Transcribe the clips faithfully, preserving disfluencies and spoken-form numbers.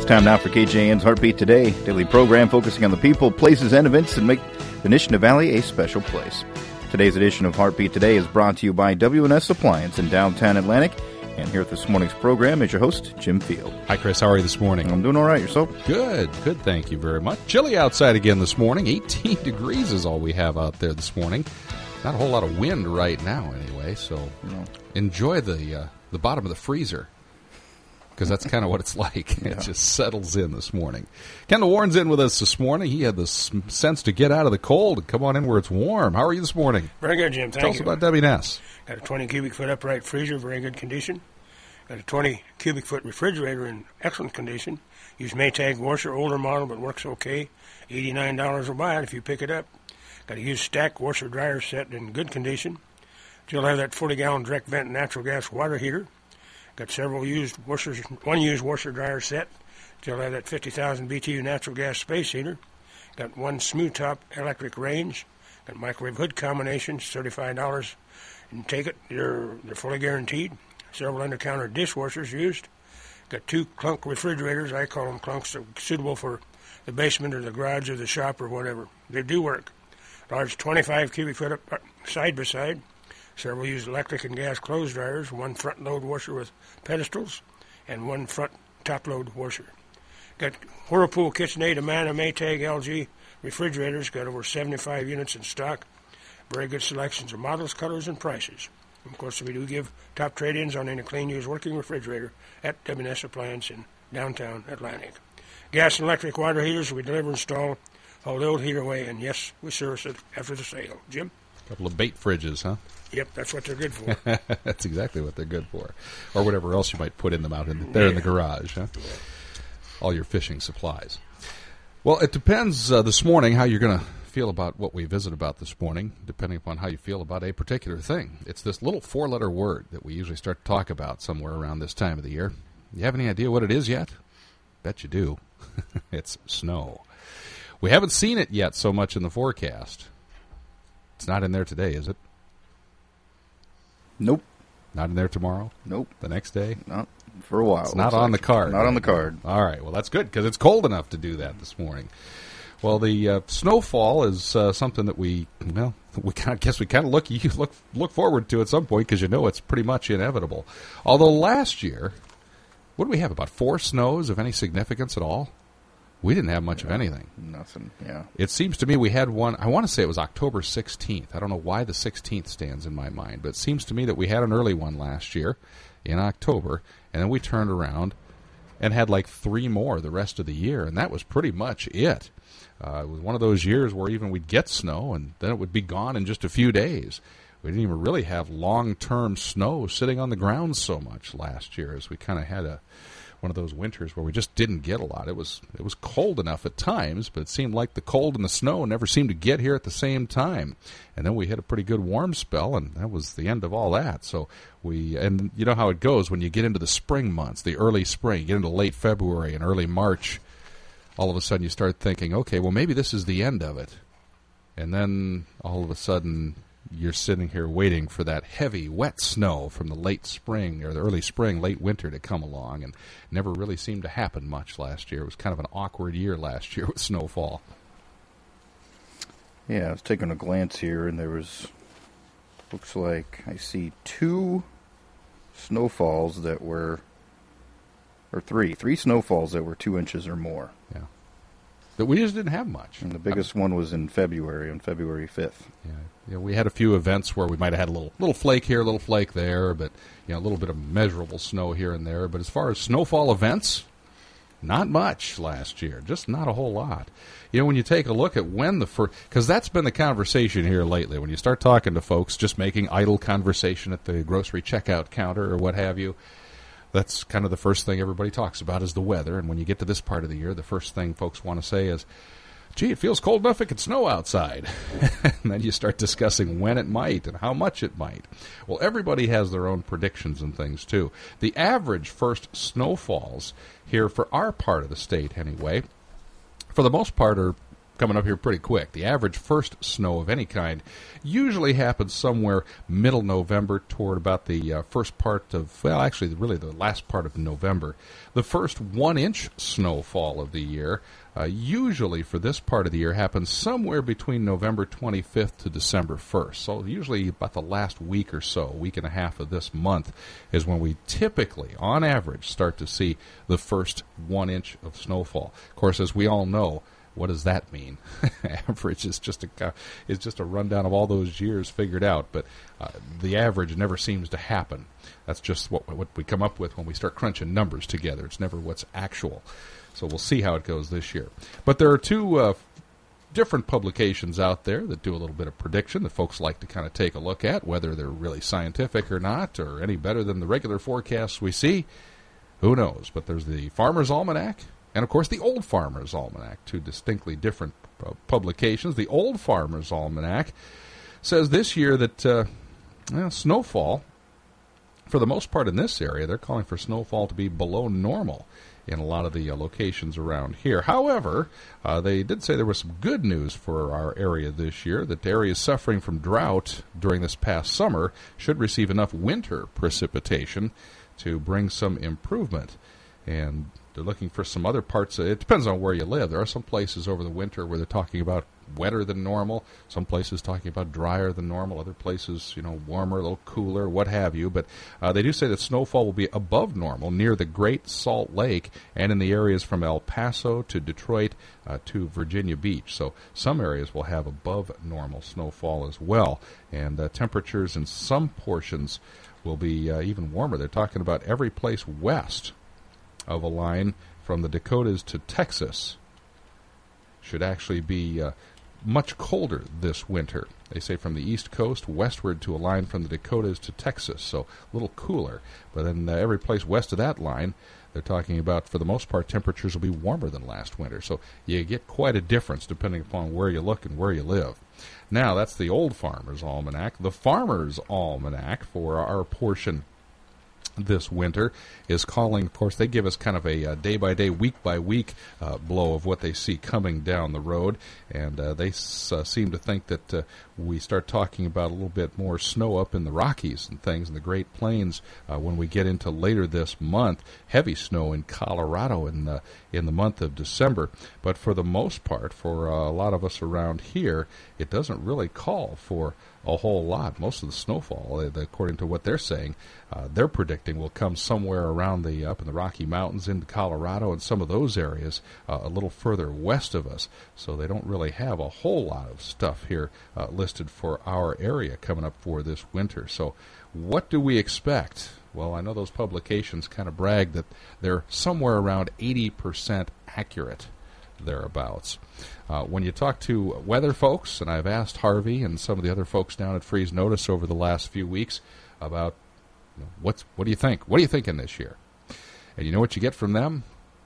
It's time now for K J N's Heartbeat Today, daily program focusing on the people, places, and events that make the Nishna Valley a special place. Today's edition of Heartbeat Today is brought to you by W and S Appliance in downtown Atlantic. And here at this morning's program is your host, Jim Field. Hi, Chris. How are you this morning? I'm doing all right. Yourself? Good. Good. Thank you very much. Chilly outside again this morning. eighteen degrees is all we have out there this morning. Not a whole lot of wind right now anyway, so no. Enjoy the uh, the bottom of the freezer, because that's kind of what it's like. Yeah. It just settles in this morning. Kendall Warren's in with us this morning. He had the sense to get out of the cold and come on in where it's warm. How are you this morning? Very good, Jim. Thank Tell you. us about W and S. Got a twenty cubic foot upright freezer, very good condition. Got a twenty cubic foot refrigerator in excellent condition. Use Maytag washer, older model, but works okay. eighty-nine dollars will buy it if you pick it up. Got a used stack washer dryer set in good condition. Still have that forty gallon direct vent natural gas water heater. Got several used washers, one used washer dryer set. Still have that fifty thousand B T U natural gas space heater. Got one smooth top electric range. Got microwave hood combinations, thirty-five dollars. And take it, they're, they're fully guaranteed. Several under-counter dishwashers used. Got two clunk refrigerators. I call them clunks. They're suitable for the basement or the garage or the shop or whatever. They do work. Large twenty-five cubic foot up, side by side. Several used electric and gas clothes dryers. One front load washer with pedestals, and one front top load washer. Got Whirlpool, KitchenAid, Amana, Maytag, L G refrigerators. Got over seventy-five units in stock. Very good selections of models, colors, and prices. Of course, we do give top trade-ins on any clean used working refrigerator at W and S Appliance in downtown Atlantic. Gas and electric water heaters we deliver and install. Haul the old heater away, and yes, we service it after the sale. Jim? A couple of bait fridges, huh? Yep, that's what they're good for. That's exactly what they're good for. Or whatever else you might put in them out in, there yeah. in the garage, huh? Yeah. All your fishing supplies. Well, it depends uh, this morning how you're going to feel about what we visit about this morning, depending upon how you feel about a particular thing. It's this little four-letter word that we usually start to talk about somewhere around this time of the year. You have any idea what it is yet? Bet you do. It's snow. We haven't seen it yet so much in the forecast. It's not in there today, is it? Nope. Not in there tomorrow? Nope. The next day? Not for a while. It's not on like. the card. Not right? on the card. All right. Well, that's good because it's cold enough to do that this morning. Well, the uh, snowfall is uh, something that we, well, we kind of, guess we kind of look you look look forward to at some point because you know it's pretty much inevitable. Although last year, what did we have, about four snows of any significance at all? We didn't have much yeah, of anything. Nothing, yeah. It seems to me we had one, I want to say it was October sixteenth. I don't know why the sixteenth stands in my mind, but it seems to me that we had an early one last year in October, and then we turned around and had like three more the rest of the year, and that was pretty much it. Uh, it was one of those years where even we'd get snow, and then it would be gone in just a few days. We didn't even really have long-term snow sitting on the ground so much last year, as we kind of had a one of those winters where we just didn't get a lot. It was it was cold enough at times, but it seemed like the cold and the snow never seemed to get here at the same time. And then we hit a pretty good warm spell, and that was the end of all that. So we and you know how it goes when you get into the spring months, the early spring, you get into late February and early March. All of a sudden you start thinking, okay, well maybe this is the end of it. And then all of a sudden you're sitting here waiting for that heavy, wet snow from the late spring or the early spring, late winter to come along, and never really seemed to happen much last year. It was kind of an awkward year last year with snowfall. Yeah, I was taking a glance here, and there was, looks like I see two snowfalls that were, or three, three snowfalls that were two inches or more. Yeah. But we just didn't have much. And the biggest I mean, one was in February, on February fifth. Yeah. Yeah, we had a few events where we might have had a little little flake here, a little flake there, but you know, a little bit of measurable snow here and there. But as far as snowfall events, not much last year, just not a whole lot. You know, when you take a look at when the first, because that's been the conversation here lately. When you start talking to folks, just making idle conversation at the grocery checkout counter or what have you, that's kind of the first thing everybody talks about is the weather. And when you get to this part of the year, the first thing folks want to say is, gee, it feels cold enough it could snow outside. And then you start discussing when it might and how much it might. Well, everybody has their own predictions and things, too. The average first snowfalls here for our part of the state, anyway, for the most part, are coming up here pretty quick. The average first snow of any kind usually happens somewhere middle November toward about the uh, first part of, well, actually, really the last part of November. The first one-inch snowfall of the year, uh, usually for this part of the year, happens somewhere between November twenty-fifth to December first. So usually about the last week or so, week and a half of this month, is when we typically, on average, start to see the first one inch of snowfall. Of course, as we all know, what does that mean? Average is just a is just a rundown of all those years figured out, but uh, the average never seems to happen. That's just what what we come up with when we start crunching numbers together. It's never what's actual. So we'll see how it goes this year. But there are two uh, different publications out there that do a little bit of prediction that folks like to kind of take a look at, whether they're really scientific or not, or any better than the regular forecasts we see. Who knows? But there's the Farmer's Almanac, and, of course, the Old Farmer's Almanac, two distinctly different uh, publications. The Old Farmer's Almanac says this year that uh, well, snowfall, for the most part in this area, they're calling for snowfall to be below normal in a lot of the uh, locations around here. However, uh, they did say there was some good news for our area this year, that areas suffering from drought during this past summer should receive enough winter precipitation to bring some improvement. And they're looking for some other parts. It depends on where you live. There are some places over the winter where they're talking about wetter than normal. Some places talking about drier than normal. Other places, you know, warmer, a little cooler, what have you. But uh, they do say that snowfall will be above normal near the Great Salt Lake and in the areas from El Paso to Detroit uh, to Virginia Beach. So some areas will have above normal snowfall as well. And uh, temperatures in some portions will be uh, even warmer. They're talking about every place west of a line from the Dakotas to Texas should actually be uh, much colder this winter. They say from the East Coast westward to a line from the Dakotas to Texas, so a little cooler. But then uh, every place west of that line, they're talking about, for the most part, temperatures will be warmer than last winter. So you get quite a difference depending upon where you look and where you live. Now, that's the Old Farmer's Almanac. The Farmer's Almanac, for our portion this winter, is calling, of course, they give us kind of a uh, day-by-day, week-by-week uh, blow of what they see coming down the road, and uh, they s- uh, seem to think that uh, we start talking about a little bit more snow up in the Rockies and things in the Great Plains uh, when we get into later this month. Heavy snow in Colorado in the, in the month of December, but for the most part, for uh, a lot of us around here, it doesn't really call for a whole lot. Most of the snowfall, according to what they're saying, uh, they're predicting will come somewhere around the up in the Rocky Mountains into Colorado and some of those areas uh, a little further west of us. So they don't really have a whole lot of stuff here uh, listed for our area coming up for this winter. So what do we expect? Well, I know those publications kind of brag that they're somewhere around eighty percent accurate, thereabouts. Uh, when you talk to weather folks, and I've asked Harvey and some of the other folks down at Freeze Notice over the last few weeks about, you know, what's what do you think? What are you thinking this year? And you know what you get from them?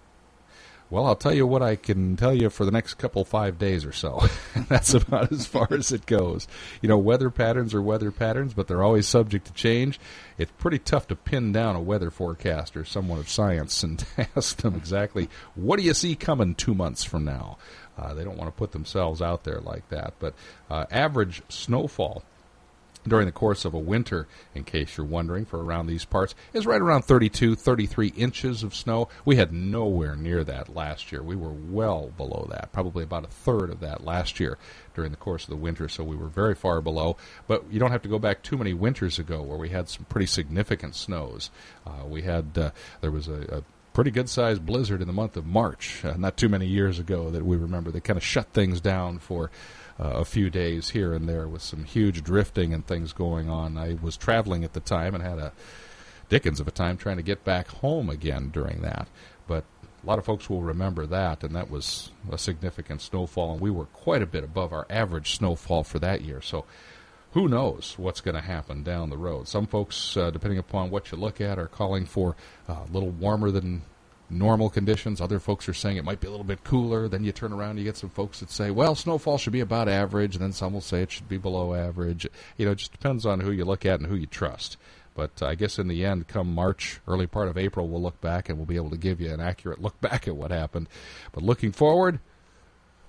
Well, I'll tell you what I can tell you for the next couple, five days or so. That's about as far as it goes. You know, weather patterns are weather patterns, but they're always subject to change. It's pretty tough to pin down a weather forecaster, someone of science, and ask them exactly, what do you see coming two months from now? Uh, they don't want to put themselves out there like that. But uh, average snowfall during the course of a winter, in case you're wondering, for around these parts, is right around thirty-two, thirty-three inches of snow. We had nowhere near that last year. We were well below that, probably about a third of that last year during the course of the winter, so we were very far below. But you don't have to go back too many winters ago where we had some pretty significant snows. Uh, we had, uh, there was a, a pretty good-sized blizzard in the month of March, uh, not too many years ago that we remember. They kind of shut things down for Uh, a few days here and there with some huge drifting and things going on. I was traveling at the time and had a dickens of a time trying to get back home again during that. But a lot of folks will remember that, and that was a significant snowfall, and we were quite a bit above our average snowfall for that year. So who knows what's going to happen down the road. Some folks, uh, depending upon what you look at, are calling for uh, a little warmer than normal conditions. Other folks are saying it might be a little bit cooler. Then you turn around and you get some folks that say, well, snowfall should be about average, and then some will say it should be below average. You know, it just depends on who you look at and who you trust. But uh, I guess in the end, come March, early part of April, we'll look back and we'll be able to give you an accurate look back at what happened. But looking forward,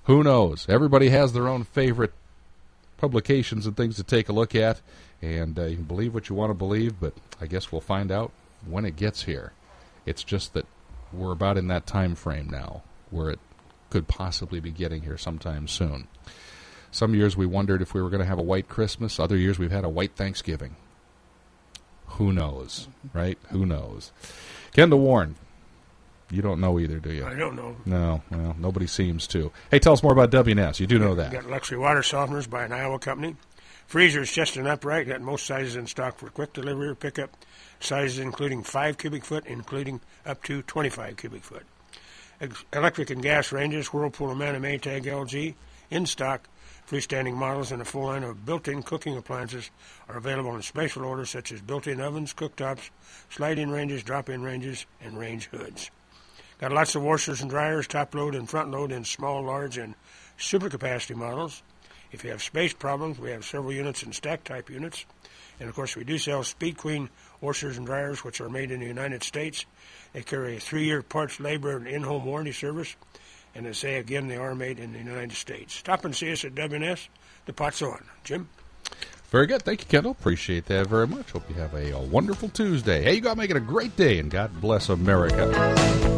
Who knows? Everybody has their own favorite publications and things to take a look at, and uh, you can believe what you want to believe, but I guess we'll find out when it gets here. It's just that we're about in that time frame now where it could possibly be getting here sometime soon. Some years we wondered if we were going to have a white Christmas. Other years we've had a white Thanksgiving. Who knows, right? Who knows? Kendall Warren, you don't know either, do you? I don't know. No, well, nobody seems to. Hey, tell us more about W N S. You do know that. Got luxury water softeners by an Iowa company. Freezers, chest and upright, got most sizes in stock for quick delivery or pickup. Sizes including five cubic foot, including up to twenty-five cubic foot. Ex- electric and gas ranges, Whirlpool, Amana, Maytag, L G, in stock. Freestanding models and a full line of built-in cooking appliances are available in special orders such as built-in ovens, cooktops, slide-in ranges, drop-in ranges, and range hoods. Got lots of washers and dryers, top load and front load in small, large, and super capacity models. If you have space problems, we have several units in stack-type units. And, of course, we do sell Speed Queen washers and dryers, which are made in the United States. They carry a three-year parts, labor, and in-home warranty service. And I say again, they are made in the United States. Stop and see us at W N S. The pot's on. Jim? Very good. Thank you, Kendall. Appreciate that very much. Hope you have a, a wonderful Tuesday. Hey, you got making a great day, and God bless America.